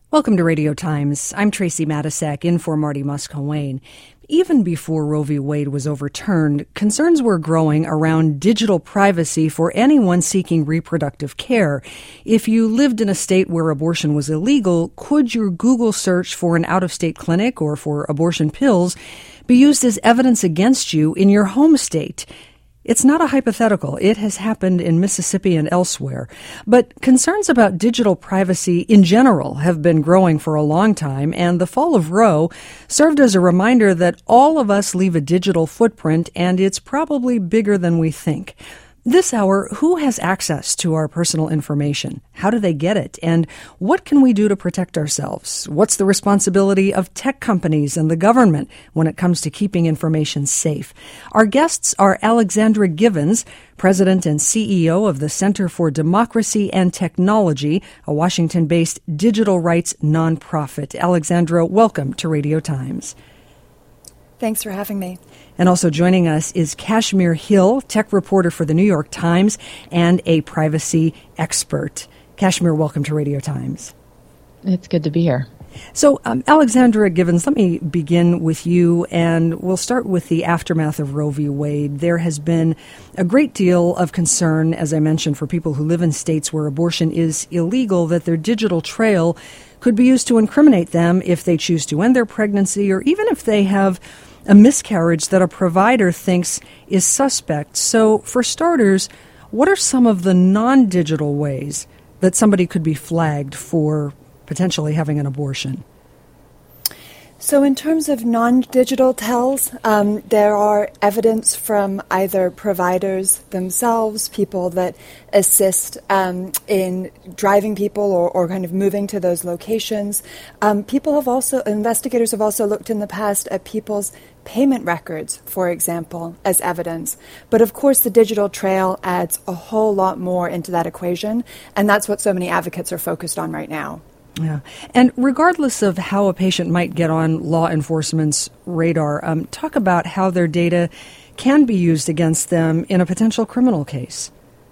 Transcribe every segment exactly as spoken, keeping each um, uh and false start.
Welcome to Radio Times. I'm Tracy Matisak, in for Marty Muscahwane. Even before Roe v. Wade was overturned, concerns were growing around digital privacy for anyone seeking reproductive care. If you lived in a state where abortion was illegal, could your Google search for an out-of-state clinic or for abortion pills be used as evidence against you in your home state? It's not a hypothetical. It has happened in Mississippi and elsewhere. But concerns about digital privacy in general have been growing for a long time, and the fall of Roe served as a reminder that all of us leave a digital footprint, and it's probably bigger than we think. This hour, who has access to our personal information? How do they get it? And what can we do to protect ourselves? What's the responsibility of tech companies and the government when it comes to keeping information safe? Our guests are Alexandra Givens, President and C E O of the Center for Democracy and Technology, a Washington-based digital rights nonprofit. Alexandra, welcome to Radio Times. Thanks for having me. And also joining us is Kashmir Hill, tech reporter for the New York Times and a privacy expert. Kashmir, welcome to Radio Times. It's good to be here. So, um, Alexandra Givens, let me begin with you, and we'll start with the aftermath of Roe v. Wade. There has been a great deal of concern, as I mentioned, for people who live in states where abortion is illegal, that their digital trail could be used to incriminate them if they choose to end their pregnancy, or even if they have a miscarriage that a provider thinks is suspect. So, for starters, what are some of the non-digital ways that somebody could be flagged for potentially having an abortion? So in terms of non-digital tells, um, there are evidence from either providers themselves, people that assist um, in driving people or, or kind of moving to those locations. Um, people have also, investigators have also looked in the past at people's payment records, for example, as evidence. But of course, the digital trail adds a whole lot more into that equation, and that's what so many advocates are focused on right now. Yeah. And regardless of how a patient might get on law enforcement's radar, um, talk about how their data can be used against them in a potential criminal case.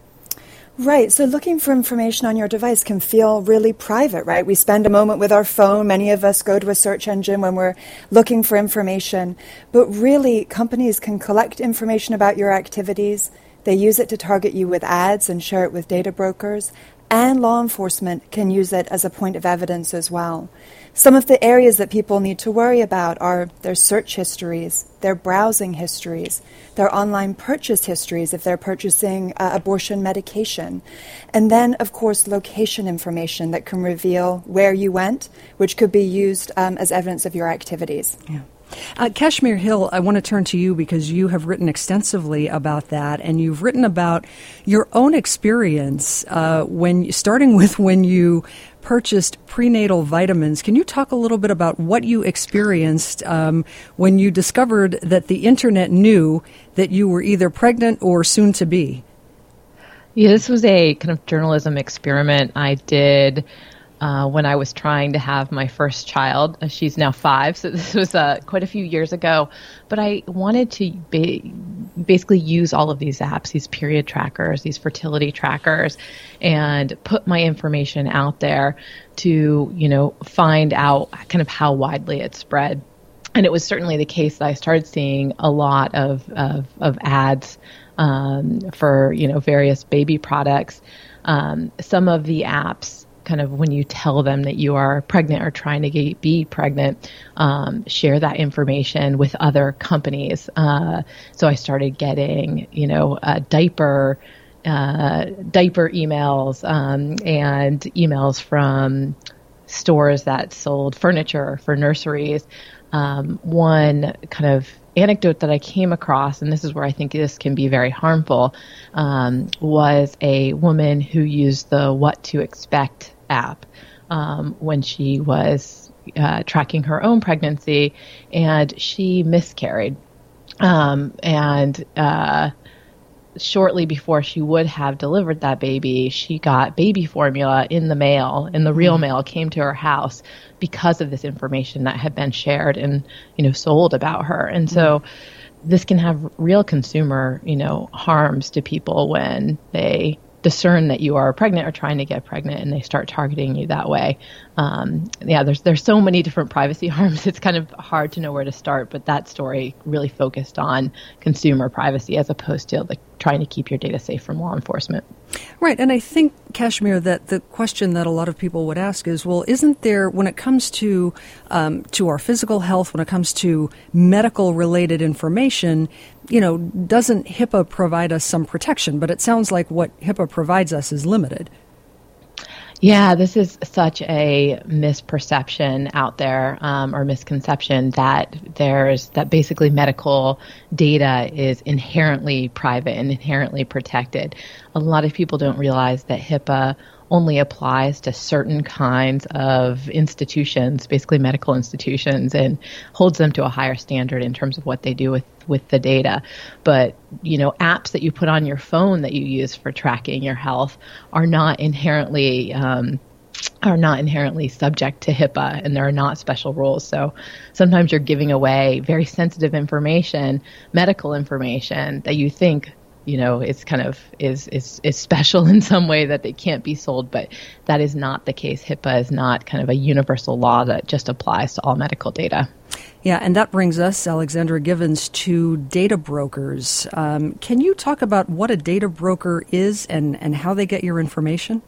Right. So looking for information on your device can feel really private, right? We spend a moment with our phone. Many of us go to a search engine when we're looking for information. But really, companies can collect information about your activities. They use it to target you with ads and share it with data brokers. And law enforcement can use it as a point of evidence as well. Some of the areas that people need to worry about are their search histories, their browsing histories, their online purchase histories if they're purchasing uh, abortion medication, and then, of course, location information that can reveal where you went, which could be used um, as evidence of your activities. Yeah. Uh, Kashmir Hill, I want to turn to you because you have written extensively about that, and you've written about your own experience uh, when starting with when you purchased prenatal vitamins. Can you talk a little bit about what you experienced um, when you discovered that the internet knew that you were either pregnant or soon to be? Yeah, this was a kind of journalism experiment I did Uh, when I was trying to have my first child. Uh, she's now five, so this was uh, quite a few years ago. But I wanted to ba- basically use all of these apps, these period trackers, these fertility trackers, and put my information out there to, you know, find out kind of how widely it spread. And it was certainly the case that I started seeing a lot of, of, of ads um, for, you know, various baby products. Um, some of the apps, kind of when you tell them that you are pregnant or trying to get, be pregnant, um, share that information with other companies. Uh, so I started getting, you know, a diaper, uh, diaper emails, um, and emails from stores that sold furniture for nurseries. Um, one kind of anecdote that I came across, and this is where I think this can be very harmful, um, was a woman who used the What to Expect app um, when she was uh, tracking her own pregnancy, and she miscarried. Um, and uh, shortly before she would have delivered that baby, she got baby formula in the mail, and the real mm-hmm. mail came to her house because of this information that had been shared and, you know, sold about her. And mm-hmm. so this can have real consumer, you know, harms to people when they discern that you are pregnant or trying to get pregnant, and they start targeting you that way. um, yeah, there's there's so many different privacy harms. It's kind of hard to know where to start. But that story really focused on consumer privacy as opposed to like trying to keep your data safe from law enforcement. Right. And I think, Kashmir, that the question that a lot of people would ask is, well, isn't there, when it comes to um, to our physical health, when it comes to medical related information, you know, doesn't HIPAA provide us some protection? But it sounds like what HIPAA provides us is limited. Yeah, this is such a misperception out there, um, or misconception that there's that basically medical data is inherently private and inherently protected. A lot of people don't realize that HIPAA only applies to certain kinds of institutions, basically medical institutions, and holds them to a higher standard in terms of what they do with, with the data. But, you know, apps that you put on your phone that you use for tracking your health are not inherently um, are not inherently subject to HIPAA, and there are not special rules. So sometimes you're giving away very sensitive information, medical information that you think, you know, it's kind of is, is, is special in some way that they can't be sold, but that is not the case. HIPAA is not kind of a universal law that just applies to all medical data. Yeah, and that brings us, Alexandra Givens, to data brokers. Um, can you talk about what a data broker is and, and how they get your information?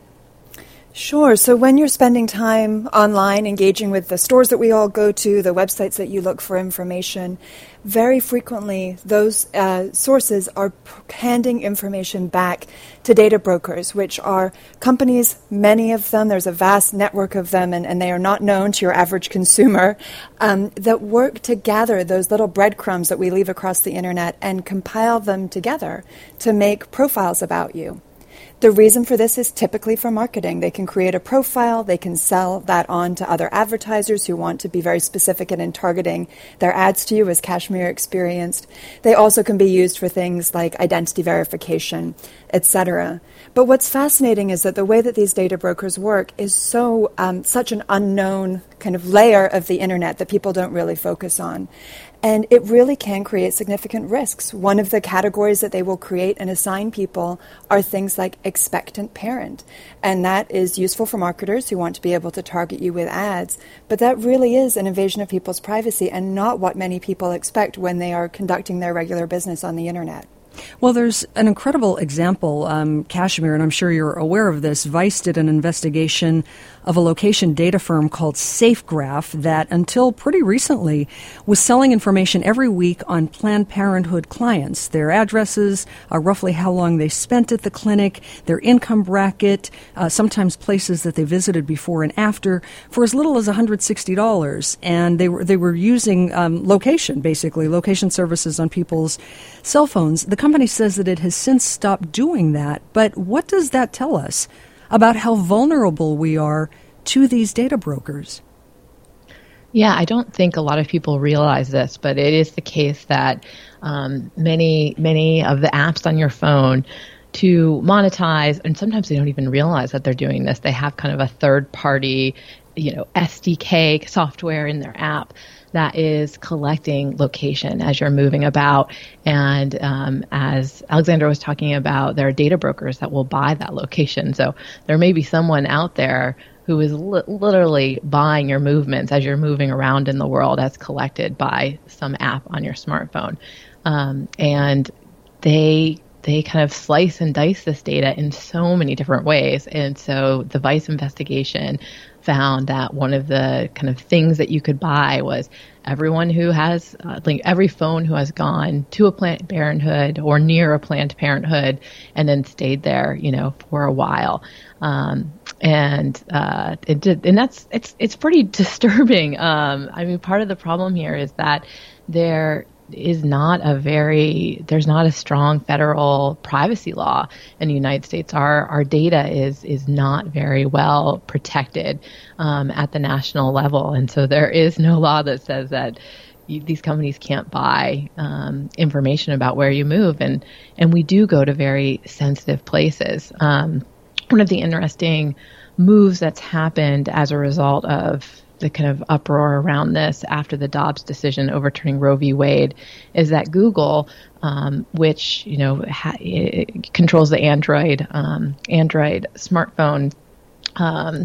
Sure. So when you're spending time online engaging with the stores that we all go to, the websites that you look for information, very frequently those uh, sources are handing information back to data brokers, which are companies, many of them, there's a vast network of them, and, and they are not known to your average consumer, um, that work to gather those little breadcrumbs that we leave across the internet and compile them together to make profiles about you. The reason for this is typically for marketing. They can create a profile, they can sell that on to other advertisers who want to be very specific in targeting their ads to you, as Kashmir experienced. They also can be used for things like identity verification, et cetera. But what's fascinating is that the way that these data brokers work is so um, such an unknown kind of layer of the internet that people don't really focus on. And it really can create significant risks. One of the categories that they will create and assign people are things like expectant parent. And that is useful for marketers who want to be able to target you with ads. But that really is an invasion of people's privacy and not what many people expect when they are conducting their regular business on the internet. Well, there's an incredible example, um, Kashmir, and I'm sure you're aware of this. Vice did an investigation of a location data firm called SafeGraph that, until pretty recently, was selling information every week on Planned Parenthood clients, their addresses, uh, roughly how long they spent at the clinic, their income bracket, uh, sometimes places that they visited before and after, for as little as one hundred sixty dollars. And they were they were using um, location, basically, location services on people's cell phones. The company says that it has since stopped doing that, but what does that tell us about how vulnerable we are to these data brokers? Yeah, I don't think a lot of people realize this, but it is the case that um, many, many of the apps on your phone to monetize, and sometimes they don't even realize that they're doing this. They have kind of a third-party, you know, S D K software in their app that is collecting location as you're moving about. And um, as Alexandra was talking about, there are data brokers that will buy that location. So there may be someone out there who is li- literally buying your movements as you're moving around in the world as collected by some app on your smartphone. Um, and they they kind of slice and dice this data in so many different ways. And so the Vice investigation found that one of the kind of things that you could buy was everyone who has, uh, like every phone who has gone to a Planned Parenthood or near a Planned Parenthood and then stayed there, you know, for a while. Um, and uh, it did, and that's it's it's pretty disturbing. Um, I mean, part of the problem here is that there is not a very, there's not a strong federal privacy law in the United States. Our our data is is not very well protected um, at the national level. And so there is no law that says that you, these companies can't buy um, information about where you move. And, and we do go to very sensitive places. Um, one of the interesting moves that's happened as a result of the kind of uproar around this after the Dobbs decision overturning Roe v. Wade is that Google, um, which, you know, ha- controls the Android, um, Android smartphone, um,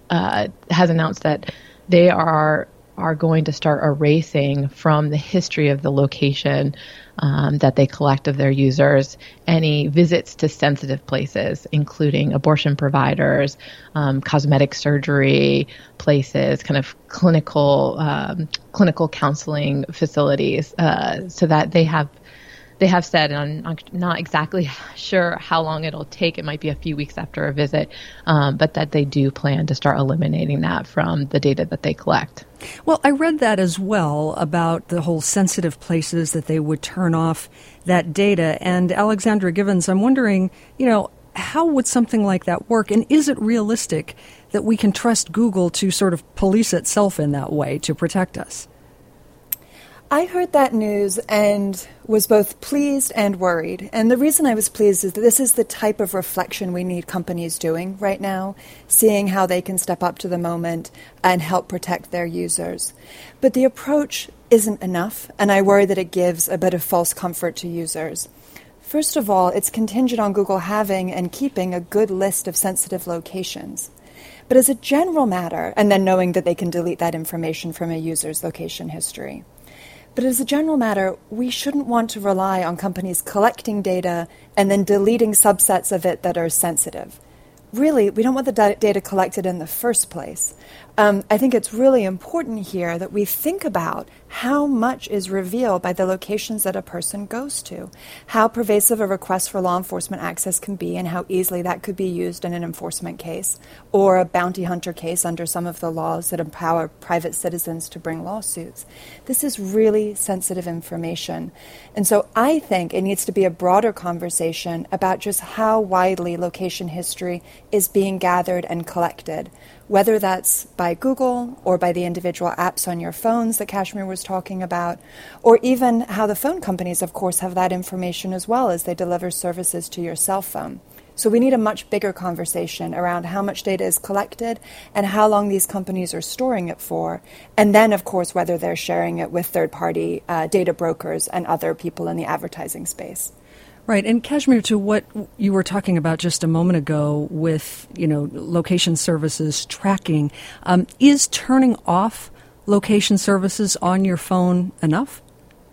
uh, has announced that they are are going to start erasing from the history of the location um, that they collect of their users any visits to sensitive places, including abortion providers, um, cosmetic surgery places, kind of clinical um, clinical counseling facilities, uh, so that they have They have said, and I'm not exactly sure how long it'll take, it might be a few weeks after a visit, um, but that they do plan to start eliminating that from the data that they collect. Well, I read that as well about the whole sensitive places that they would turn off that data. And Alexandra Givens, I'm wondering, you know, how would something like that work? And is it realistic that we can trust Google to sort of police itself in that way to protect us? I heard that news and was both pleased and worried. And the reason I was pleased is that this is the type of reflection we need companies doing right now, seeing how they can step up to the moment and help protect their users. But the approach isn't enough, and I worry that it gives a bit of false comfort to users. First of all, it's contingent on Google having and keeping a good list of sensitive locations. But as a general matter, and then knowing that they can delete that information from a user's location history. But as a general matter, we shouldn't want to rely on companies collecting data and then deleting subsets of it that are sensitive. Really, we don't want the da- data collected in the first place. Um, I think it's really important here that we think about how much is revealed by the locations that a person goes to, how pervasive a request for law enforcement access can be, and how easily that could be used in an enforcement case or a bounty hunter case under some of the laws that empower private citizens to bring lawsuits. This is really sensitive information. And so I think it needs to be a broader conversation about just how widely location history is being gathered and collected, whether that's by Google or by the individual apps on your phones that Kashmir was talking about, or even how the phone companies, of course, have that information as well as they deliver services to your cell phone. So we need a much bigger conversation around how much data is collected and how long these companies are storing it for, and then, of course, whether they're sharing it with third-party uh, data brokers and other people in the advertising space. Right. And Kashmir, to what you were talking about just a moment ago with, you know, location services tracking, um, is turning off location services on your phone enough?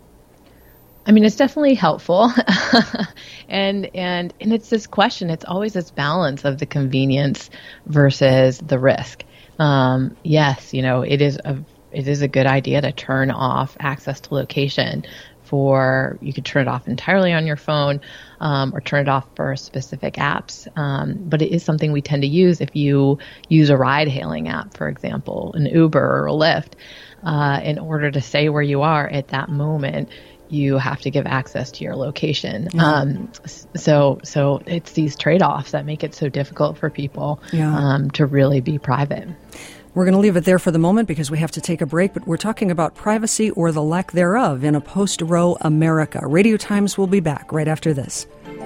I mean, it's definitely helpful. and, and, and it's this question, it's always this balance of the convenience versus the risk. Um, yes, you know, it is a, it is a good idea to turn off access to location. For you could turn it off entirely on your phone, um, or turn it off for specific apps. Um, but it is something we tend to use if you use a ride-hailing app, for example, an Uber or a Lyft. Uh, in order to say where you are at that moment, you have to give access to your location. Mm-hmm. Um, so, so it's these trade-offs that make it so difficult for people yeah. um, to really be private. We're going to leave it there for the moment because we have to take a break, but we're talking about privacy or the lack thereof in a post-Roe America. Radio Times will be back right after this.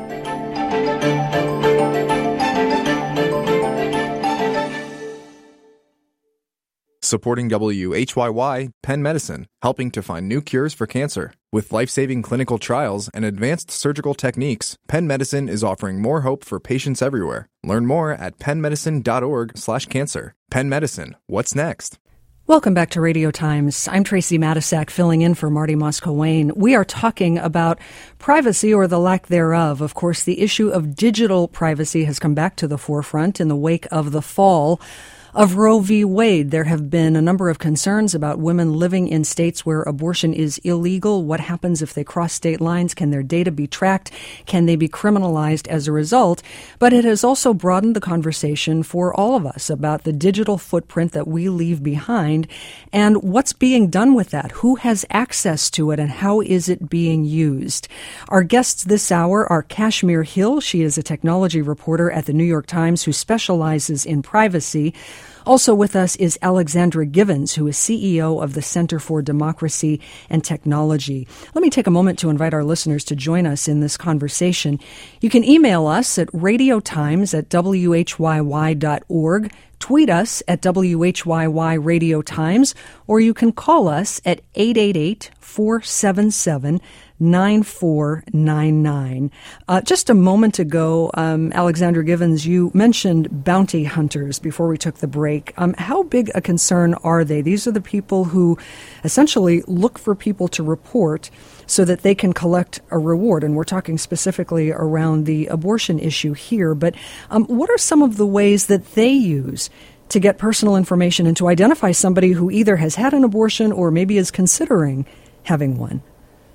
Supporting W H Y Y, Penn Medicine, helping to find new cures for cancer. With life-saving clinical trials and advanced surgical techniques, Penn Medicine is offering more hope for patients everywhere. Learn more at pennmedicine.org slash cancer. Penn Medicine, what's next? Welcome back to Radio Times. I'm Tracy Matisak, filling in for Marty Moscowain. We are talking about privacy or the lack thereof. Of course, the issue of digital privacy has come back to the forefront in the wake of the fall of Roe v. Wade. There have been a number of concerns about women living in states where abortion is illegal. What happens if they cross state lines? Can their data be tracked? Can they be criminalized as a result? But it has also broadened the conversation for all of us about the digital footprint that we leave behind and what's being done with that. Who has access to it and how is it being used? Our guests this hour are Kashmir Hill. She is a technology reporter at the New York Times who specializes in privacy. Also with us is Alexandra Givens, who is C E O of the Center for Democracy and Technology. Let me take a moment to invite our listeners to join us in this conversation. You can email us at radiotimes at w h y y dot org. Tweet us at W H Y Y Radio Times, or you can call us at eight eight eight, four seven seven, nine four nine nine. Uh, just a moment ago, um, Alexandra Givens, you mentioned bounty hunters before we took the break. Um, how big a concern are they? These are the people who essentially look for people to report so that they can collect a reward. And we're talking specifically around the abortion issue here. But um, what are some of the ways that they use to get personal information and to identify somebody who either has had an abortion or maybe is considering having one?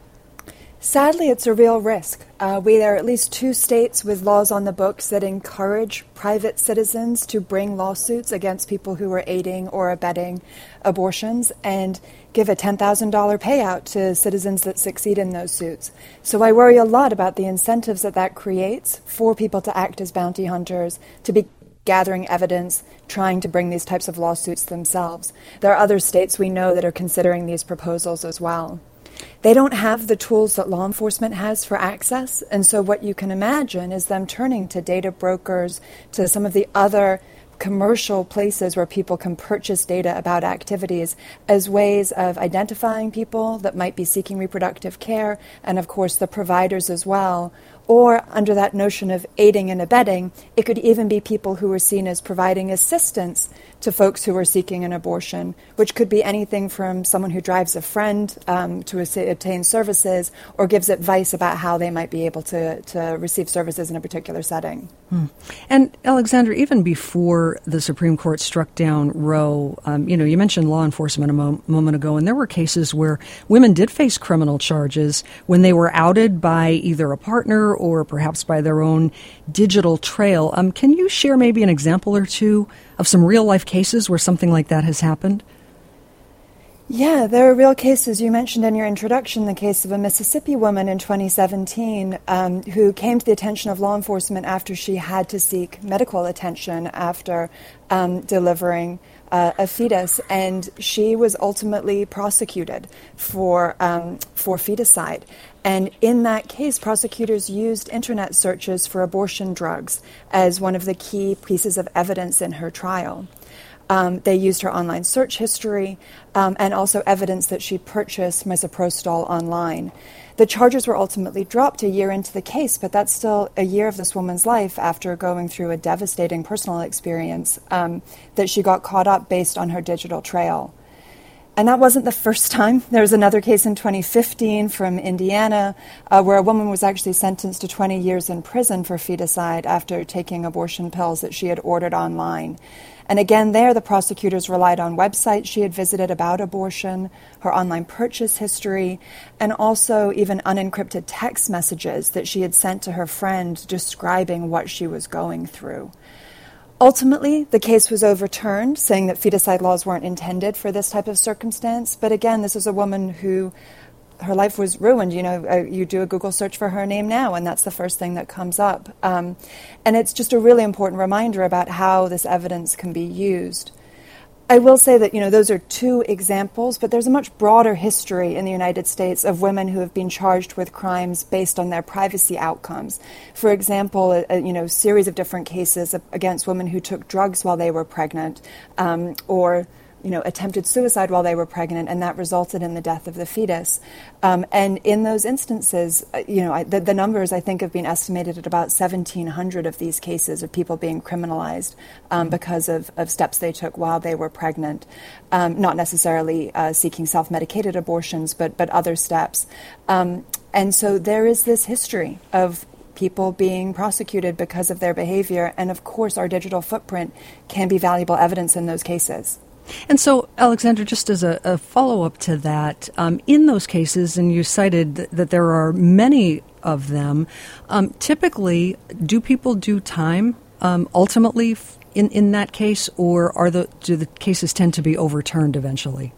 Sadly, it's a real risk. Uh, we there are at least two states with laws on the books that encourage private citizens to bring lawsuits against people who are aiding or abetting abortions and give a ten thousand dollars payout to citizens that succeed in those suits. So I worry a lot about the incentives that that creates for people to act as bounty hunters, to be gathering evidence, trying to bring these types of lawsuits themselves. There are other states we know that are considering these proposals as well. They don't have the tools that law enforcement has for access, and so what you can imagine is them turning to data brokers, to some of the other commercial places where people can purchase data about activities as ways of identifying people that might be seeking reproductive care, and of course the providers as well. Or under that notion of aiding and abetting, it could even be people who are seen as providing assistance to folks who are seeking an abortion, which could be anything from someone who drives a friend um, to obtain services or gives advice about how they might be able to, to receive services in a particular setting. Hmm. And Alexandra, even before the Supreme Court struck down Roe, um, you know, you mentioned law enforcement a mo- moment ago, and there were cases where women did face criminal charges when they were outed by either a partner or perhaps by their own digital trail. Um, can you share maybe an example or two of some real-life cases where something like that has happened? Yeah, there are real cases. You mentioned in your introduction the case of a Mississippi woman in twenty seventeen um, who came to the attention of law enforcement after she had to seek medical attention after um, delivering uh, a fetus, and she was ultimately prosecuted for um, for feticide. And in that case, prosecutors used internet searches for abortion drugs as one of the key pieces of evidence in her trial. Um, they used her online search history um, and also evidence that she purchased misoprostol online. The charges were ultimately dropped a year into the case, but that's still a year of this woman's life after going through a devastating personal experience um, that she got caught up based on her digital trail. And that wasn't the first time. There was another case in twenty fifteen from Indiana uh, where a woman was actually sentenced to twenty years in prison for feticide after taking abortion pills that she had ordered online. And again, there the prosecutors relied on websites she had visited about abortion, her online purchase history, and also even unencrypted text messages that she had sent to her friend describing what she was going through. Ultimately, the case was overturned, saying that feticide laws weren't intended for this type of circumstance. But again, this is a woman who, her life was ruined. You know, uh, you do a Google search for her name now, and that's the first thing that comes up. Um, and it's just a really important reminder about how this evidence can be used. I will say that, you know, those are two examples, but there's a much broader history in the United States of women who have been charged with crimes based on their privacy outcomes. For example, a, a you know, series of different cases against women who took drugs while they were pregnant, um, or you know, attempted suicide while they were pregnant, and that resulted in the death of the fetus. Um, and in those instances, you know, I, the, the numbers, I think, have been estimated at about seventeen hundred of these cases of people being criminalized um, because of, of steps they took while they were pregnant. Um, not necessarily uh, seeking self-medicated abortions, but, but other steps. Um, and so there is this history of people being prosecuted because of their behavior. And of course, our digital footprint can be valuable evidence in those cases. And so, Alexandra, just as a, a follow-up to that, um, in those cases, and you cited th- that there are many of them, um, typically, do people do time um, ultimately f- in, in that case, or are the do the cases tend to be overturned eventually?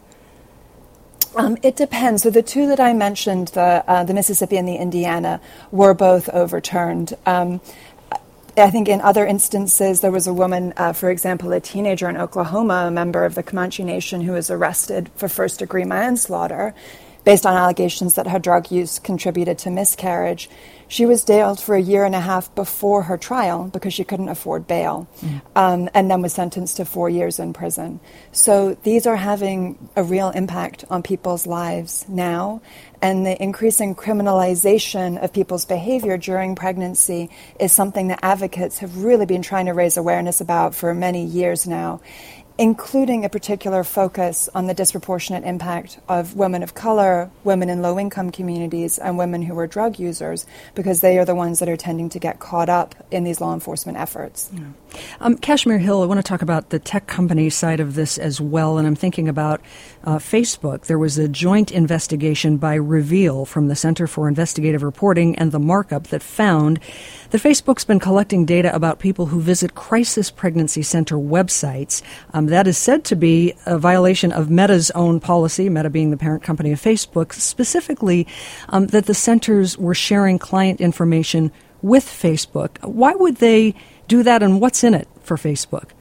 Um, it depends. So the two that I mentioned, the uh, the Mississippi and the Indiana, were both overturned. Um, I think in other instances, there was a woman, uh, for example, a teenager in Oklahoma, a member of the Comanche Nation, who was arrested for first-degree manslaughter based on allegations that her drug use contributed to miscarriage. She was jailed for a year and a half before her trial because she couldn't afford bail, mm. um, and then was sentenced to four years in prison. So these are having a real impact on people's lives now, and the increasing criminalization of people's behavior during pregnancy is something that advocates have really been trying to raise awareness about for many years now, including a particular focus on the disproportionate impact of women of color, women in low-income communities, and women who are drug users, because they are the ones that are tending to get caught up in these law enforcement efforts. Yeah. Um, Kashmir Hill, I want to talk about the tech company side of this as well, and I'm thinking about uh, Facebook. There was a joint investigation by Reveal from the Center for Investigative Reporting and The Markup that found that Facebook's been collecting data about people who visit crisis pregnancy center websites. Um, that is said to be a violation of Meta's own policy, Meta being the parent company of Facebook, specifically um, that the centers were sharing client information with Facebook. Why would they do that, and what's in it for Facebook?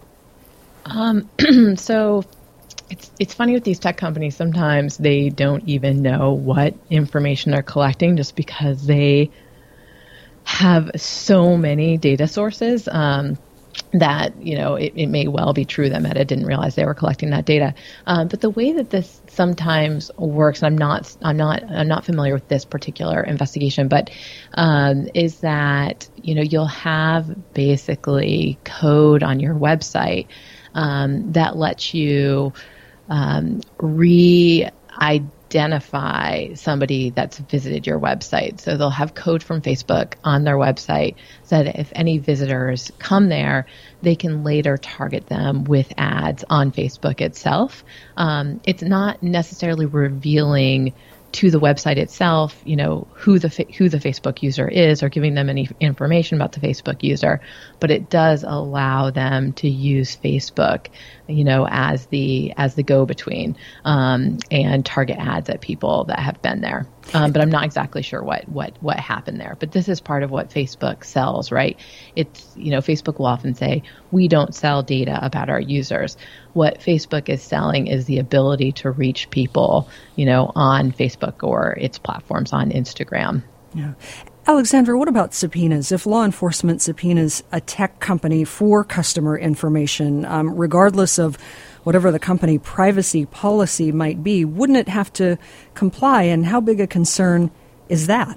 Um, so it's it's funny with these tech companies. Sometimes they don't even know what information they're collecting just because they have so many data sources um, that, you know, it, it may well be true that Meta didn't realize they were collecting that data. Um, but the way that this sometimes works, and I'm not, I'm not, I'm not familiar with this particular investigation, but um, is that, you know, you'll have basically code on your website um, that lets you um, re-identify identify somebody that's visited your website. So they'll have code from Facebook on their website so that if any visitors come there, they can later target them with ads on Facebook itself. Um, it's not necessarily revealing to the website itself, you know, who the who the Facebook user is or giving them any information about the Facebook user, but it does allow them to use Facebook, you know, as the as the go-between um, and target ads at people that have been there. Um, but I'm not exactly sure what, what, what happened there. But this is part of what Facebook sells, right? It's, you know, Facebook will often say, we don't sell data about our users. What Facebook is selling is the ability to reach people, you know, on Facebook or its platforms on Instagram. Yeah. Alexandra, what about subpoenas? If law enforcement subpoenas a tech company for customer information, um, regardless of whatever the company privacy policy might be, wouldn't it have to comply? And how big a concern is that?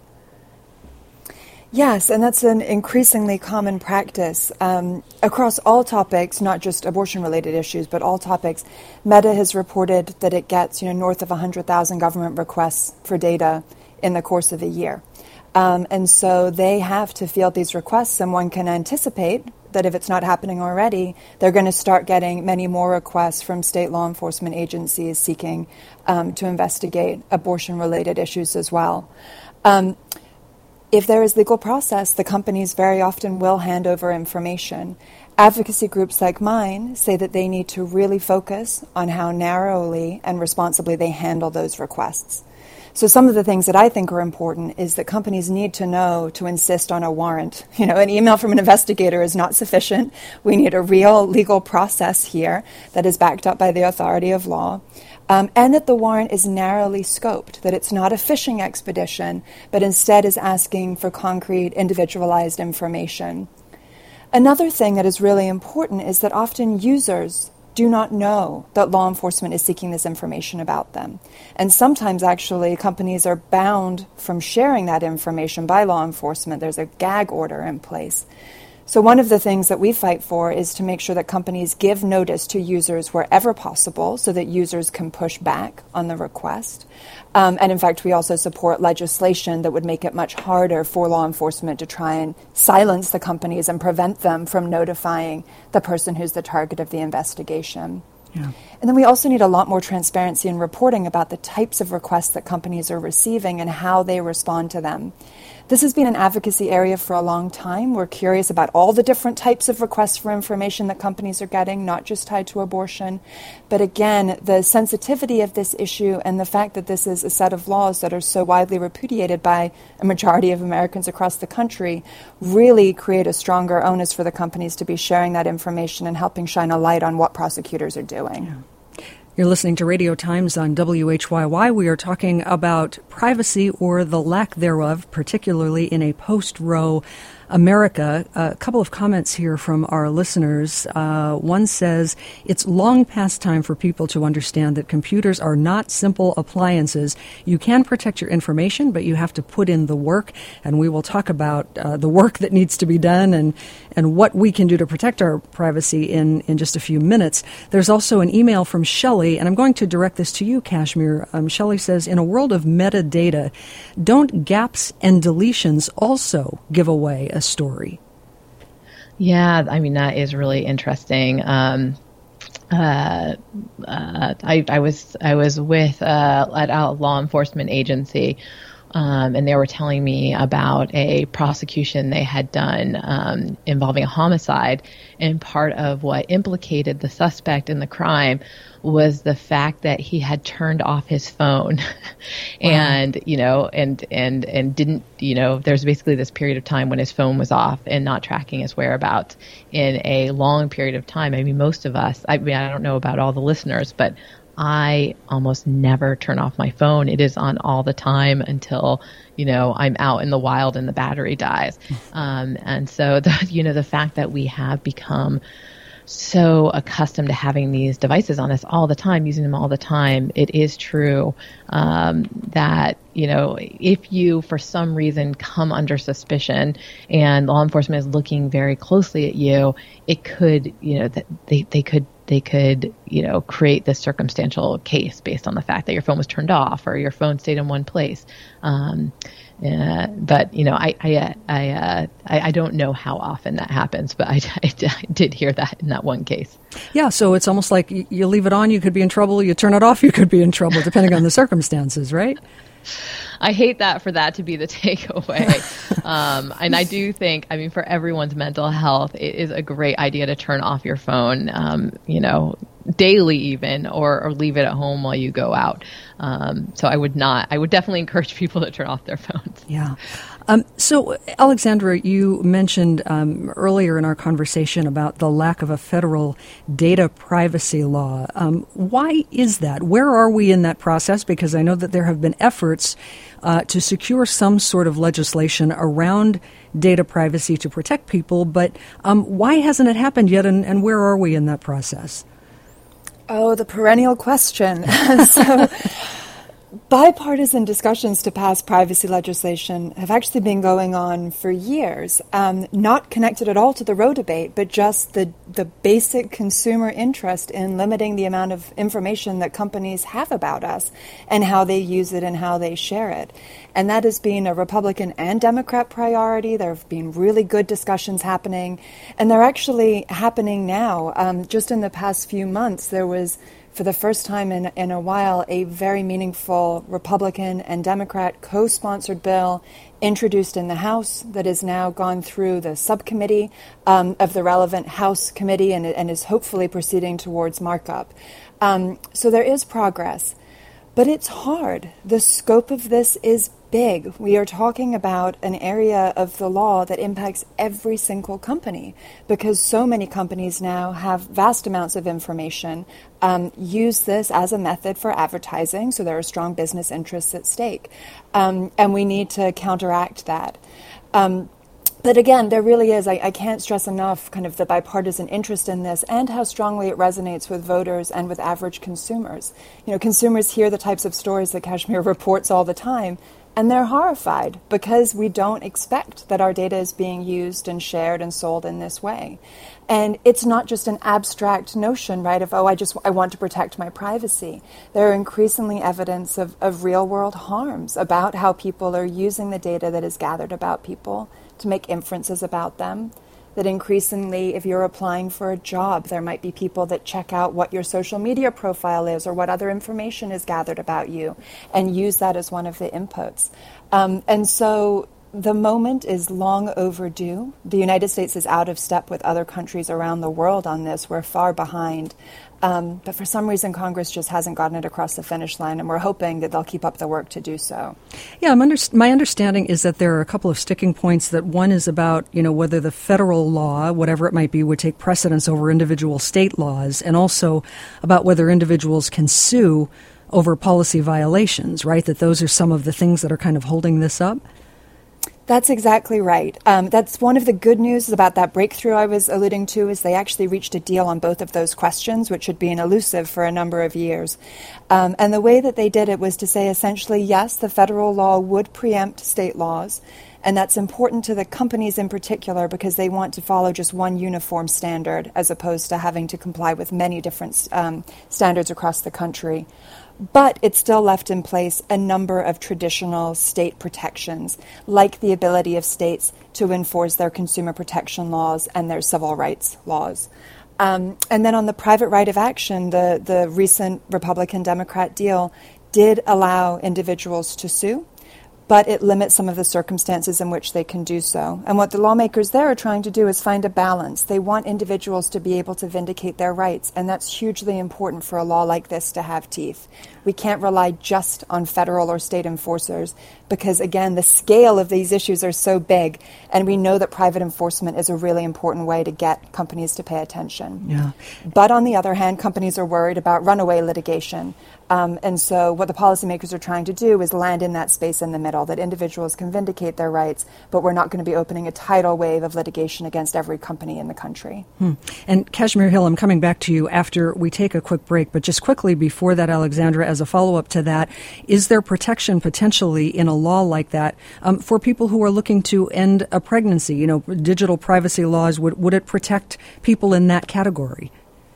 Yes, and that's an increasingly common practice um, across all topics, not just abortion-related issues, but all topics. Meta has reported that it gets, you know, north of one hundred thousand government requests for data in the course of a year. Um, and so they have to field these requests, and one can anticipate that if it's not happening already, they're going to start getting many more requests from state law enforcement agencies seeking um, to investigate abortion-related issues as well. Um, if there is legal process, the companies very often will hand over information. Advocacy groups like mine say that they need to really focus on how narrowly and responsibly they handle those requests. So some of the things that I think are important is that companies need to know to insist on a warrant. You know, an email from an investigator is not sufficient. We need a real legal process here that is backed up by the authority of law. Um, and that the warrant is narrowly scoped, that it's not a fishing expedition, but instead is asking for concrete, individualized information. Another thing that is really important is that often users do not know that law enforcement is seeking this information about them. And sometimes, actually, companies are bound from sharing that information by law enforcement. There's a gag order in place. So one of the things that we fight for is to make sure that companies give notice to users wherever possible so that users can push back on the request. Um, and in fact, we also support legislation that would make it much harder for law enforcement to try and silence the companies and prevent them from notifying the person who's the target of the investigation. Yeah. And then we also need a lot more transparency in reporting about the types of requests that companies are receiving and how they respond to them. This has been an advocacy area for a long time. We're curious about all the different types of requests for information that companies are getting, not just tied to abortion. But again, the sensitivity of this issue and the fact that this is a set of laws that are so widely repudiated by a majority of Americans across the country really create a stronger onus for the companies to be sharing that information and helping shine a light on what prosecutors are doing. Yeah. You're listening to Radio Times on W H Y Y. We are talking about privacy or the lack thereof, particularly in a post-Roe America. A couple of comments here from our listeners. Uh, one says, it's long past time for people to understand that computers are not simple appliances. You can protect your information, but you have to put in the work. And we will talk about uh, the work that needs to be done and, and what we can do to protect our privacy in, in just a few minutes. There's also an email from Shelley, and I'm going to direct this to you, Kashmir. Um, Shelley says, in a world of metadata, don't gaps and deletions also give away a story? Yeah, I mean, that is really interesting. Um, uh, uh, I, I was I was with uh, at a law enforcement agency, um, and they were telling me about a prosecution they had done um, involving a homicide, and part of what implicated the suspect in the crime was the fact that he had turned off his phone and, wow. you know, and, and, and didn't, you know, there's basically this period of time when his phone was off and not tracking his whereabouts in a long period of time. I mean, most of us, I mean, I don't know about all the listeners, but I almost never turn off my phone. It is on all the time until, you know, I'm out in the wild and the battery dies. Um, and so, the, you know, the fact that we have become so accustomed to having these devices on us all the time, using them all the time, it is true um, that, you know, if you, for some reason, come under suspicion and law enforcement is looking very closely at you, it could, you know, that they, they could they could, you know, create this circumstantial case based on the fact that your phone was turned off or your phone stayed in one place. Um, uh, but, you know, I I I, uh, I I don't know how often that happens, but I, I, I did hear that in that one case. Yeah, so it's almost like you, you leave it on, you could be in trouble. You turn it off, you could be in trouble, depending on the circumstances, right? I hate that for that to be the takeaway. um, and I do think, I mean, for everyone's mental health, it is a great idea to turn off your phone, um, you know, daily even, or, or leave it at home while you go out. Um, so I would not, I would definitely encourage people to turn off their phones. Yeah. Um, so, Alexandra, you mentioned um, earlier in our conversation about the lack of a federal data privacy law. Um, why is that? Where are we in that process? Because I know that there have been efforts uh, to secure some sort of legislation around data privacy to protect people, but um, why hasn't it happened yet, and, and where are we in that process? Oh, the perennial question. so, bipartisan discussions to pass privacy legislation have actually been going on for years, um, not connected at all to the Roe debate, but just the, the basic consumer interest in limiting the amount of information that companies have about us and how they use it and how they share it. And that has been a Republican and Democrat priority. There have been really good discussions happening, and they're actually happening now. Um, just in the past few months, there was, for the first time in, in a while, a very meaningful Republican and Democrat co-sponsored bill introduced in the House that has now gone through the subcommittee um, of the relevant House committee and, and is hopefully proceeding towards markup. Um, so there is progress, but it's hard. The scope of this is big. We are talking about an area of the law that impacts every single company because so many companies now have vast amounts of information, um, use this as a method for advertising, so there are strong business interests at stake. Um, and we need to counteract that. Um, But again, there really is, I, I can't stress enough kind of the bipartisan interest in this and how strongly it resonates with voters and with average consumers. You know, consumers hear the types of stories that Kashmir reports all the time, and they're horrified because we don't expect that our data is being used and shared and sold in this way. And it's not just an abstract notion, right, of, oh, I just I want to protect my privacy. There are increasingly evidence of, of real-world harms about how people are using the data that is gathered about people to make inferences about them. That increasingly, if you're applying for a job, there might be people that check out what your social media profile is or what other information is gathered about you and use that as one of the inputs. Um, and so the moment is long overdue. The United States is out of step with other countries around the world on this. We're far behind. Um, but for some reason, Congress just hasn't gotten it across the finish line, and we're hoping that they'll keep up the work to do so. Yeah, I'm under, my understanding is that there are a couple of sticking points. That one is about, you know, whether the federal law, whatever it might be, would take precedence over individual state laws, and also about whether individuals can sue over policy violations, right? That those are some of the things that are kind of holding this up. That's exactly right. Um, that's one of the good news about that breakthrough I was alluding to, is they actually reached a deal on both of those questions, which had been elusive for a number of years. Um, and the way that they did it was to say essentially, yes, the federal law would preempt state laws. And that's important to the companies in particular because they want to follow just one uniform standard as opposed to having to comply with many different um, standards across the country. But it still left in place a number of traditional state protections, like the ability of states to enforce their consumer protection laws and their civil rights laws. Um, and then on the private right of action, the, the recent Republican-Democrat deal did allow individuals to sue, but it limits some of the circumstances in which they can do so. And what the lawmakers there are trying to do is find a balance. They want individuals to be able to vindicate their rights, and that's hugely important for a law like this to have teeth. We can't rely just on federal or state enforcers because, again, the scale of these issues are so big, and we know that private enforcement is a really important way to get companies to pay attention. Yeah. But on the other hand, companies are worried about runaway litigation. Um, and so what the policymakers are trying to do is land in that space in the middle, that individuals can vindicate their rights, but we're not going to be opening a tidal wave of litigation against every company in the country. Hmm. And Kashmir Hill, I'm coming back to you after we take a quick break, but just quickly before that, Alexandra, as a follow-up to that, is there protection potentially in a law like that um, for people who are looking to end a pregnancy? You know, digital privacy laws, would, would it protect people in that category?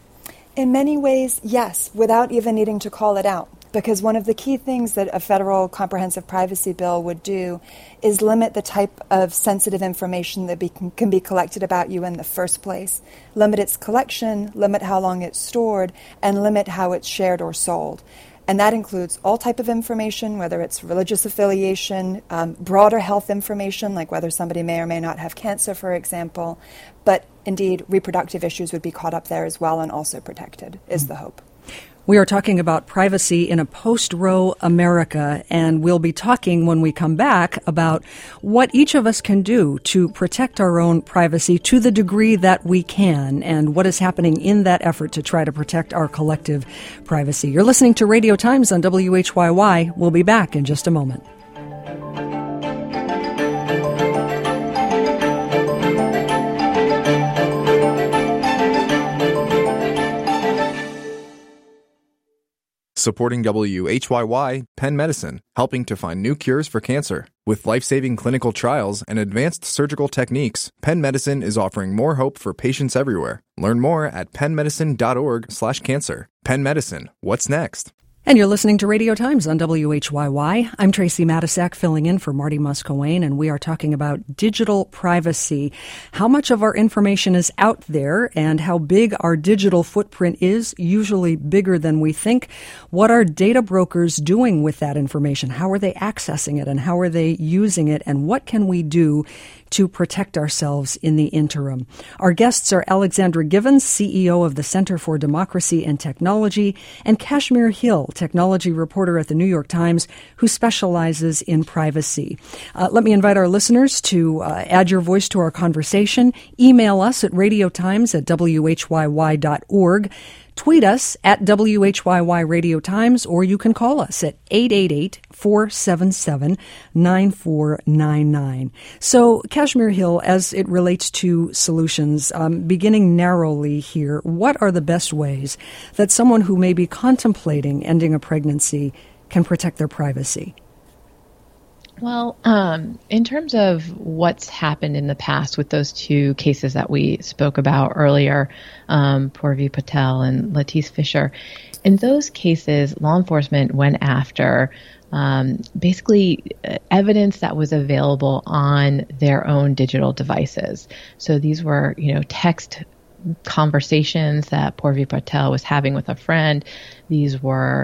In many ways, yes, without even needing to call it out. Because one of the key things that a federal comprehensive privacy bill would do is limit the type of sensitive information that be, can be collected about you in the first place, limit its collection, limit how long it's stored, and limit how it's shared or sold. And that includes all type of information, whether it's religious affiliation, um, broader health information, like whether somebody may or may not have cancer, for example. But indeed, reproductive issues would be caught up there as well and also protected, is mm-hmm. the hope. We are talking about privacy in a post-Roe America, and we'll be talking when we come back about what each of us can do to protect our own privacy to the degree that we can, and what is happening in that effort to try to protect our collective privacy. You're listening to Radio Times on W H Y Y. We'll be back in just a moment. Supporting W H Y Y, Penn Medicine, helping to find new cures for cancer. With life-saving clinical trials and advanced surgical techniques, Penn Medicine is offering more hope for patients everywhere. Learn more at pennmedicine.org slash cancer. Penn Medicine, what's next? And you're listening to Radio Times on W H Y Y. I'm Tracy Matisak, filling in for Marty Muscowain, and we are talking about digital privacy. How much of our information is out there and how big our digital footprint is, usually bigger than we think. What are data brokers doing with that information? How are they accessing it and how are they using it? And what can we do to protect ourselves in the interim? Our guests are Alexandra Givens, C E O of the Center for Democracy and Technology, and Kashmir Hill, technology reporter at the New York Times, who specializes in privacy. Uh, let me invite our listeners to uh, add your voice to our conversation. Email us at radiotimes at w h y y dot org. Tweet us at W H Y Y Radio Times, or you can call us at eight eight eight, four seven seven, nine four nine nine. So, Kashmir Hill, as it relates to solutions, um, beginning narrowly here, what are the best ways that someone who may be contemplating ending a pregnancy can protect their privacy? Well, um, in terms of what's happened in the past with those two cases that we spoke about earlier, um, Purvi Patel and Latisse Fisher, in those cases, law enforcement went after um, basically evidence that was available on their own digital devices. So these were, you know, text conversations that Purvi Patel was having with a friend. These were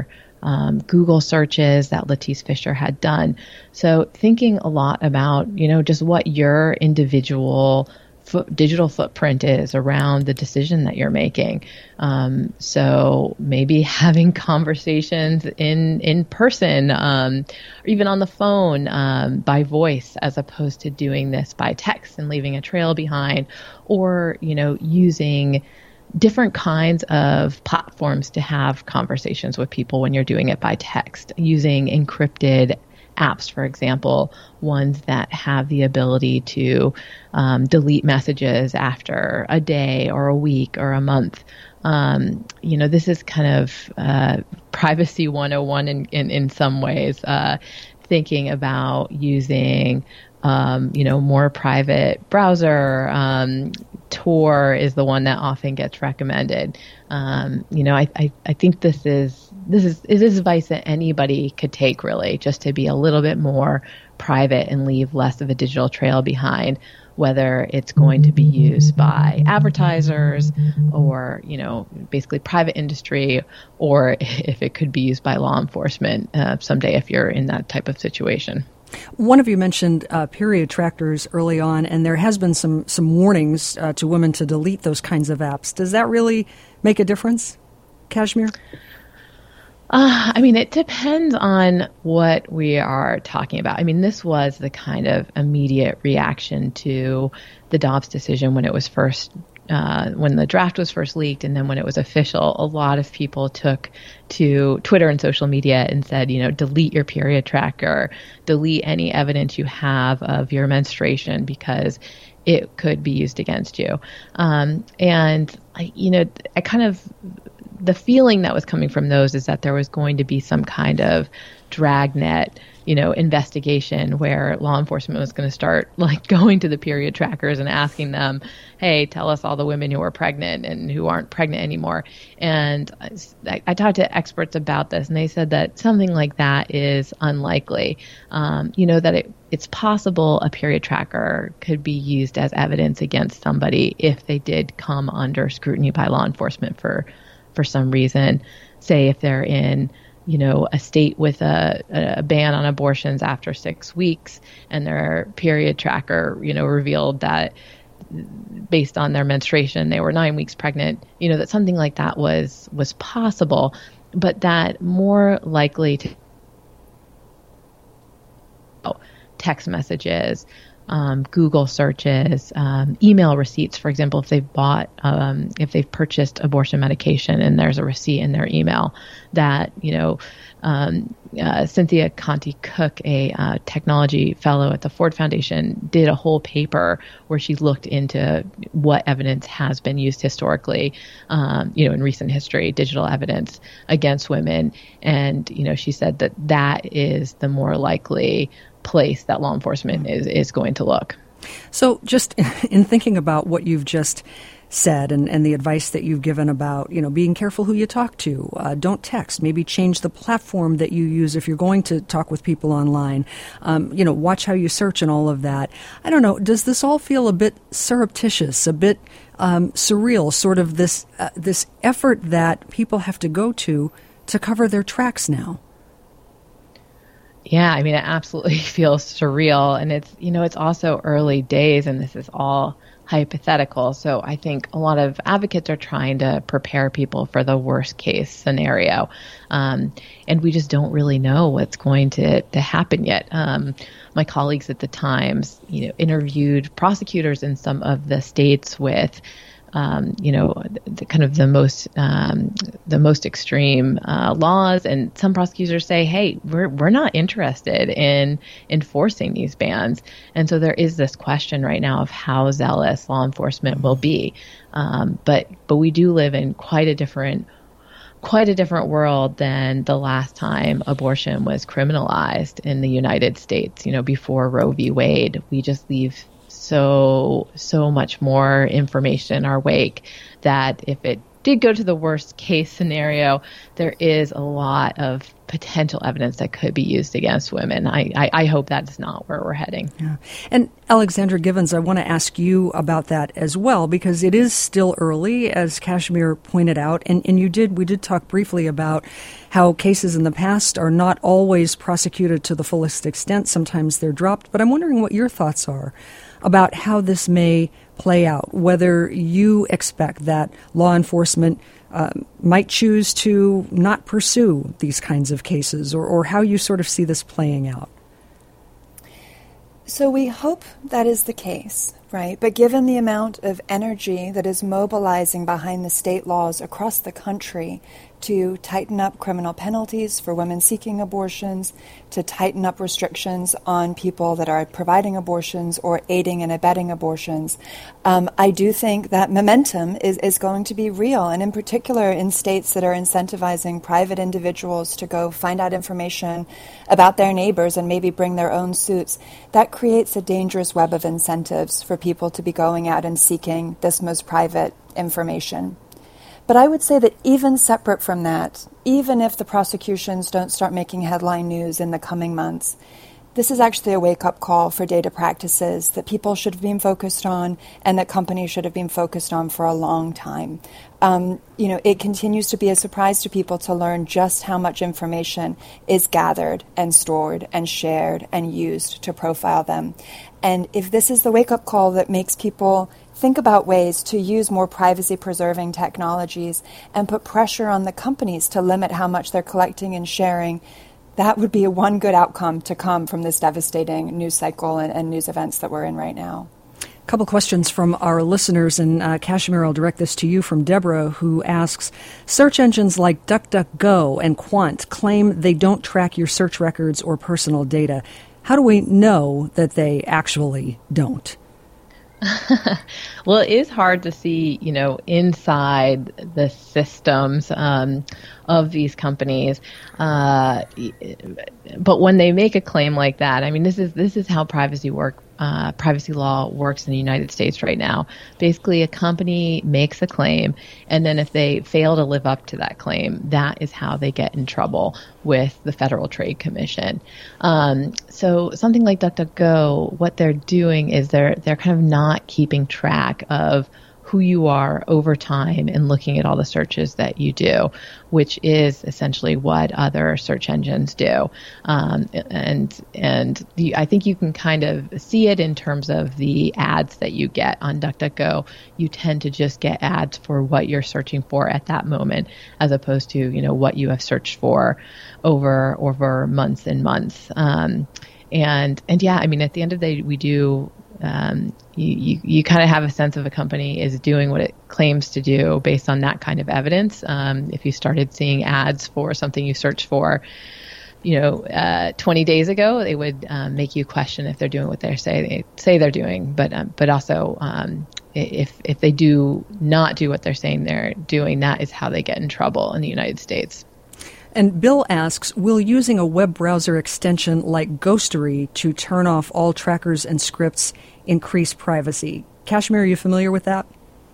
um, Google searches that Lattice Fisher had done. So thinking a lot about, you know, just what your individual Foot, digital footprint is around the decision that you're making. Um, so maybe having conversations in in person, um, or even on the phone um, by voice, as opposed to doing this by text and leaving a trail behind, or you know using different kinds of platforms to have conversations with people when you're doing it by text, using encrypted apps, for example, ones that have the ability to um, delete messages after a day or a week or a month. Um, you know, this is kind of uh, privacy one oh one in, in, in some ways, uh, thinking about using, um, you know, more private browser. Um, Tor is the one that often gets recommended. Um, you know, I, I, I think this is this is it is advice that anybody could take, really, just to be a little bit more private and leave less of a digital trail behind, whether it's going to be used by advertisers or, you know, basically private industry, or if it could be used by law enforcement uh, someday if you're in that type of situation. One of you mentioned uh, period trackers early on, and there has been some some warnings uh, to women to delete those kinds of apps. Does that really make a difference, Kashmir? Uh, I mean, it depends on what we are talking about. I mean, this was the kind of immediate reaction to the Dobbs decision when it was first, uh, when the draft was first leaked, and then when it was official. A lot of people took to Twitter and social media and said, you know, delete your period tracker, delete any evidence you have of your menstruation, because it could be used against you. Um, and, I, you know, I kind of... the feeling that was coming from those is that there was going to be some kind of dragnet, you know, investigation where law enforcement was going to start like going to the period trackers and asking them, hey, tell us all the women who are pregnant and who aren't pregnant anymore. And I, I talked to experts about this, and they said that something like that is unlikely. Um, you know, that it, it's possible a period tracker could be used as evidence against somebody if they did come under scrutiny by law enforcement for for some reason, say if they're in, you know, a state with a, a ban on abortions after six weeks and their period tracker, you know, revealed that based on their menstruation, they were nine weeks pregnant, you know, that something like that was, was possible, but that more likely to oh, text messages, Um, Google searches, um, email receipts, for example, if they've bought, um, if they've purchased abortion medication and there's a receipt in their email, that, you know, um, uh, Cynthia Conti Cook, a uh, technology fellow at the Ford Foundation, did a whole paper where she looked into what evidence has been used historically, um, you know, in recent history, digital evidence against women. And, you know, she said that that is the more likely place that law enforcement is, is going to look. So just in thinking about what you've just said and, and the advice that you've given about, you know, being careful who you talk to, uh, don't text, maybe change the platform that you use if you're going to talk with people online, um, you know, watch how you search and all of that. I don't know, does this all feel a bit surreptitious, a bit um, surreal, sort of this uh, this effort that people have to go to to cover their tracks now? Yeah, I mean, it absolutely feels surreal. And it's, you know, it's also early days and this is all hypothetical. So I think a lot of advocates are trying to prepare people for the worst case scenario. Um, and we just don't really know what's going to, to happen yet. Um, my colleagues at the Times, you know, interviewed prosecutors in some of the states with Um, you know, the, kind of the most um, the most extreme uh, laws, and some prosecutors say, "Hey, we're we're not interested in enforcing these bans." And so there is this question right now of how zealous law enforcement will be. Um, but but we do live in quite a different quite a different world than the last time abortion was criminalized in the United States. You know, before Roe v. Wade, we just leave so, so much more information in our wake that if it did go to the worst case scenario, there is a lot of potential evidence that could be used against women. I, I, I hope that's not where we're heading. Yeah. And Alexandra Givens, I want to ask you about that as well, because it is still early, as Kashmir pointed out, and, and you did we did talk briefly about how cases in the past are not always prosecuted to the fullest extent. Sometimes they're dropped. But I'm wondering what your thoughts are about how this may play out, whether you expect that law enforcement uh, might choose to not pursue these kinds of cases, or, or how you sort of see this playing out. So we hope that is the case, right? But given the amount of energy that is mobilizing behind the state laws across the country to tighten up criminal penalties for women seeking abortions, to tighten up restrictions on people that are providing abortions or aiding and abetting abortions, um, I do think that momentum is, is going to be real. And in particular, in states that are incentivizing private individuals to go find out information about their neighbors and maybe bring their own suits, that creates a dangerous web of incentives for people to be going out and seeking this most private information. But I would say that even separate from that, even if the prosecutions don't start making headline news in the coming months, this is actually a wake-up call for data practices that people should have been focused on and that companies should have been focused on for a long time. Um, you know, it continues to be a surprise to people to learn just how much information is gathered and stored and shared and used to profile them. And if this is the wake-up call that makes people think about ways to use more privacy-preserving technologies and put pressure on the companies to limit how much they're collecting and sharing, that would be one good outcome to come from this devastating news cycle and, and news events that we're in right now. A couple questions from our listeners, and uh, Kashmir, I'll direct this to you from Deborah, who asks, search engines like DuckDuckGo and Quant claim they don't track your search records or personal data. How do we know that they actually don't? Well, it is hard to see, you know, inside the systems um, of these companies. Uh, but when they make a claim like that, I mean, this is this is how privacy work, uh, privacy law works in the United States right now. Basically, a company makes a claim, and then if they fail to live up to that claim, that is how they get in trouble with the Federal Trade Commission. Um, so something like DuckDuckGo, what they're doing is they're they're kind of not keeping track of who you are over time and looking at all the searches that you do, which is essentially what other search engines do. Um, and and the, I think you can kind of see it in terms of the ads that you get on DuckDuckGo. You tend to just get ads for what you're searching for at that moment, as opposed to, you know, what you have searched for over over months and months. Um, and and yeah, I mean, at the end of the day, we do. Um, you, you, you kind of have a sense of a company is doing what it claims to do based on that kind of evidence. Um, if you started seeing ads for something you searched for, you know, uh, twenty days ago, they would um, make you question if they're doing what they say they say they're doing. But um, but also, um, if if they do not do what they're saying they're doing, that is how they get in trouble in the United States. And Bill asks, will using a web browser extension like Ghostery to turn off all trackers and scripts increase privacy? Kashmir, are you familiar with that?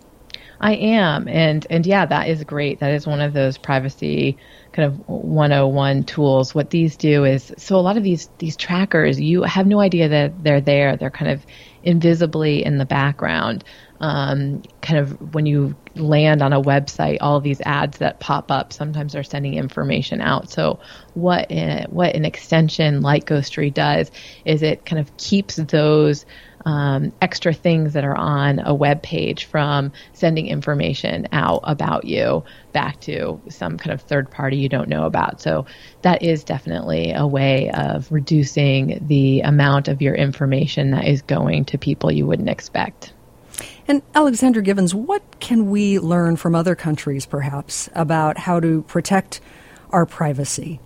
I am. And, and yeah, that is great. That is one of those privacy kind of one oh one tools. What these do is, so a lot of these, these trackers, you have no idea that they're there. They're kind of invisibly in the background. Um, kind of when you land on a website, all of these ads that pop up, sometimes they're sending information out. So what uh, what an extension like Ghostery does is it kind of keeps those um, extra things that are on a web page from sending information out about you back to some kind of third party you don't know about. So that is definitely a way of reducing the amount of your information that is going to people you wouldn't expect. And Alexandra Givens, what can we learn from other countries, perhaps, about how to protect our privacy?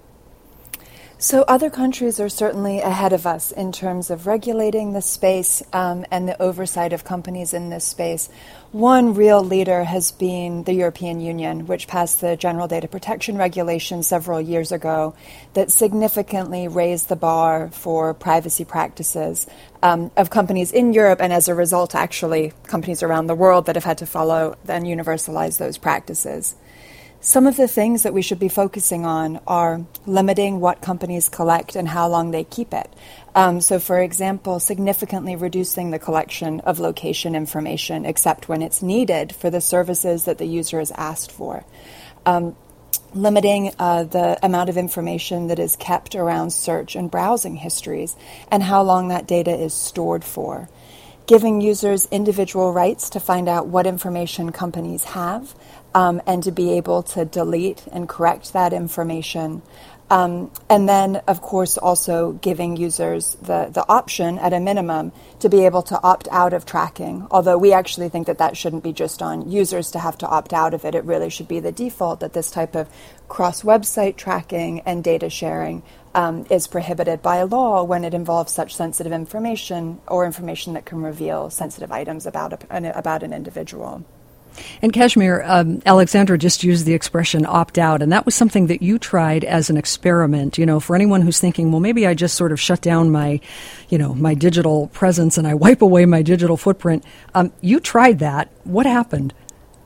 So other countries are certainly ahead of us in terms of regulating this space um, and the oversight of companies in this space. One real leader has been the European Union, which passed the General Data Protection Regulation several years ago that significantly raised the bar for privacy practices um, of companies in Europe, and as a result, actually, companies around the world that have had to follow and universalize those practices. Some of the things that we should be focusing on are limiting what companies collect and how long they keep it. Um, so, for example, significantly reducing the collection of location information except when it's needed for the services that the user has asked for. Um, limiting uh, the amount of information that is kept around search and browsing histories and how long that data is stored for. Giving users individual rights to find out what information companies have um, and to be able to delete and correct that information. Um, and then, of course, also giving users the, the option at a minimum to be able to opt out of tracking, although we actually think that that shouldn't be just on users to have to opt out of it. It really should be the default that this type of cross-website tracking and data sharing um, is prohibited by law when it involves such sensitive information or information that can reveal sensitive items about a, an, about an individual. And Kashmir, um, Alexandra just used the expression opt out, and that was something that you tried as an experiment. You know, for anyone who's thinking, well, maybe I just sort of shut down my, you know, my digital presence and I wipe away my digital footprint. Um, you tried that. What happened?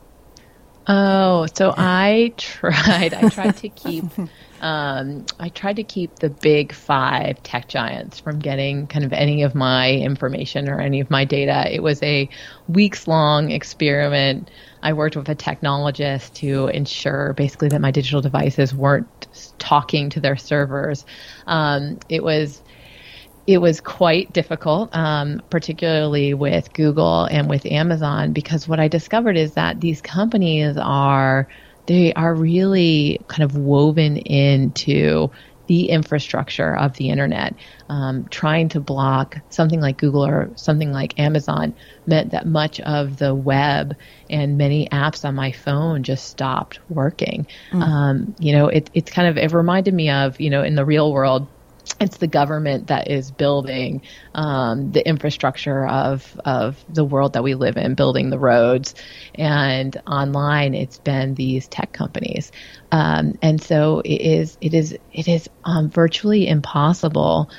Oh, so I tried. I tried to keep. Um, I tried to keep the big five tech giants from getting kind of any of my information or any of my data. It was a weeks-long experiment. I worked with a technologist to ensure basically that my digital devices weren't talking to their servers. Um, it was It was quite difficult, um, particularly with Google and with Amazon, because what I discovered is that these companies are They are really kind of woven into the infrastructure of the internet. Um, trying to block something like Google or something like Amazon meant that much of the web and many apps on my phone just stopped working. Mm. Um, you know, it, it's kind of, it reminded me of, you know, in the real world, it's the government that is building um, the infrastructure of of the world that we live in, building the roads. And online, it's been these tech companies. Um, and so it is it is it is um, virtually impossible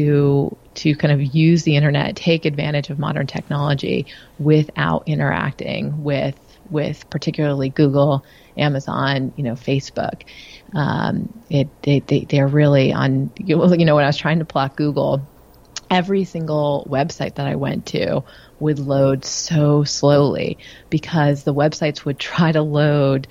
to to kind of use the internet, take advantage of modern technology without interacting with with particularly Google, Amazon, you know, Facebook. Um, it, they, they, they're really on, you know, when I was trying to plot Google, every single website that I went to would load so slowly because the websites would try to load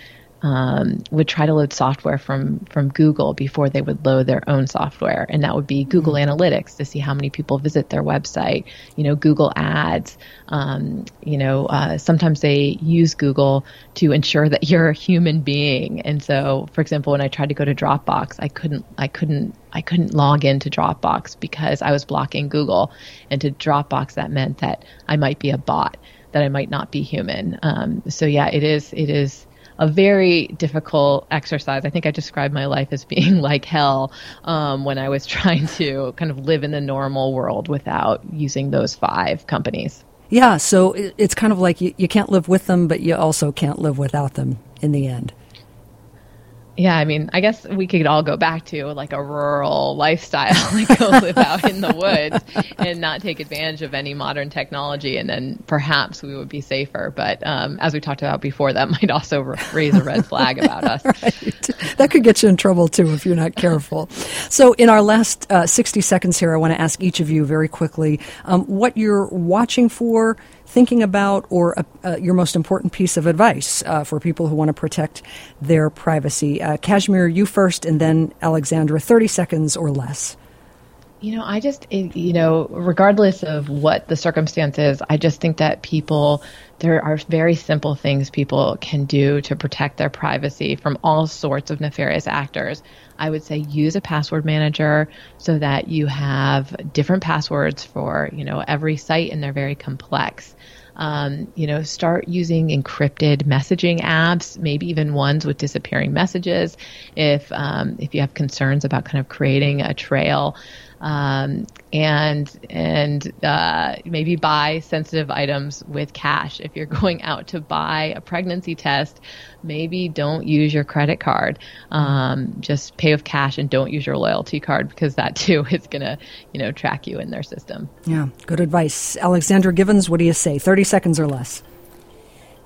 Um, would try to load software from, from Google before they would load their own software. And that would be Google mm-hmm. Analytics to see how many people visit their website, you know, Google Ads. Um, you know, uh, sometimes they use Google to ensure that you're a human being. And so, for example, when I tried to go to Dropbox, I couldn't, I couldn't, I couldn't log into Dropbox because I was blocking Google. And to Dropbox, that meant that I might be a bot, that I might not be human. Um, so yeah, it is, it is, a very difficult exercise. I think I described my life as being like hell um, when I was trying to kind of live in the normal world without using those five companies. Yeah, so it's kind of like you, you can't live with them, but you also can't live without them in the end. Yeah, I mean, I guess we could all go back to like a rural lifestyle, like go live out in the woods and not take advantage of any modern technology, and then perhaps we would be safer. But um, as we talked about before, that might also r- raise a red flag about us. Right. That could get you in trouble, too, if you're not careful. So in our last uh, sixty seconds here, I want to ask each of you very quickly um, what you're watching for, thinking about, or uh, uh, your most important piece of advice uh, for people who want to protect their privacy. Uh, Kashmir, you first, and then Alexandra, thirty seconds or less. You know, I just, you know, regardless of what the circumstances, I just think that people, there are very simple things people can do to protect their privacy from all sorts of nefarious actors. I would say use a password manager so that you have different passwords for, you know, every site, and they're very complex. Um, you know, start using encrypted messaging apps, maybe even ones with disappearing messages if um, if you have concerns about kind of creating a trail. Um, and and uh, maybe buy sensitive items with cash. If you're going out to buy a pregnancy test, maybe don't use your credit card. Um, just pay with cash and don't use your loyalty card, because that too is going to, you know, track you in their system. Yeah, good advice. Alexandra Givens, what do you say? thirty seconds or less.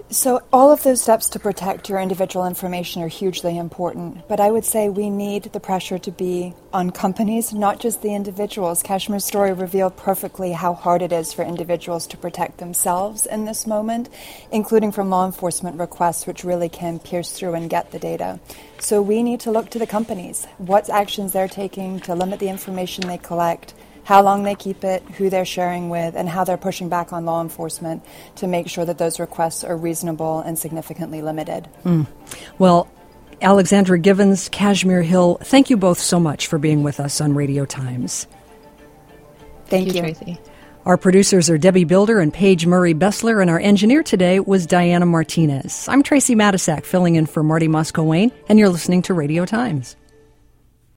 So all of those steps to protect your individual information are hugely important, but I would say we need the pressure to be on companies, not just the individuals. Kashmir's story revealed perfectly how hard it is for individuals to protect themselves in this moment, including from law enforcement requests, which really can pierce through and get the data. So we need to look to the companies, what actions they're taking to limit the information they collect, how long they keep it, who they're sharing with, and how they're pushing back on law enforcement to make sure that those requests are reasonable and significantly limited. Mm. Well, Alexandra Givens, Kashmir Hill, thank you both so much for being with us on Radio Times. Thank, thank you, you, Tracy. Our producers are Debbie Builder and Paige Murray Bessler, and our engineer today was Diana Martinez. I'm Tracy Matisak, filling in for Marty Moscow-Wayne, and you're listening to Radio Times.